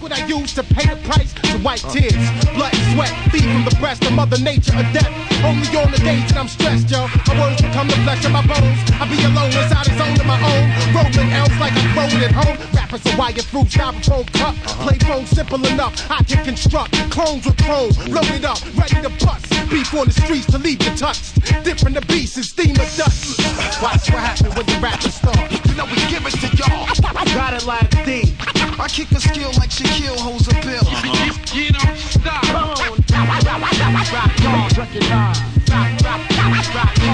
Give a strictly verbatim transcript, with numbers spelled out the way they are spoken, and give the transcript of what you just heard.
what I use to pay the price to wipe tears, blood and sweat, feed from the breast of Mother Nature or death. Only on the days that I'm stressed, yo. My words become the flesh of my bones. I be alone inside a zone of my own. Rolling else like I'm rolling at home. Rappers are wire fruit, styrofoam cup. Play phone simple enough. I can construct clones with chrome. Loaded up, ready to bust. Beef on the streets to leave you touched. Dipping the beast in steam of dust. Watch what happens when the rappers start. You know we give it to y'all. Got it like D. I kick a skill like Shaquille holds a pill. Uh-huh. You, you don't stop. Come on. Rock on, recognize. Rock, rock, rock, rock, rock.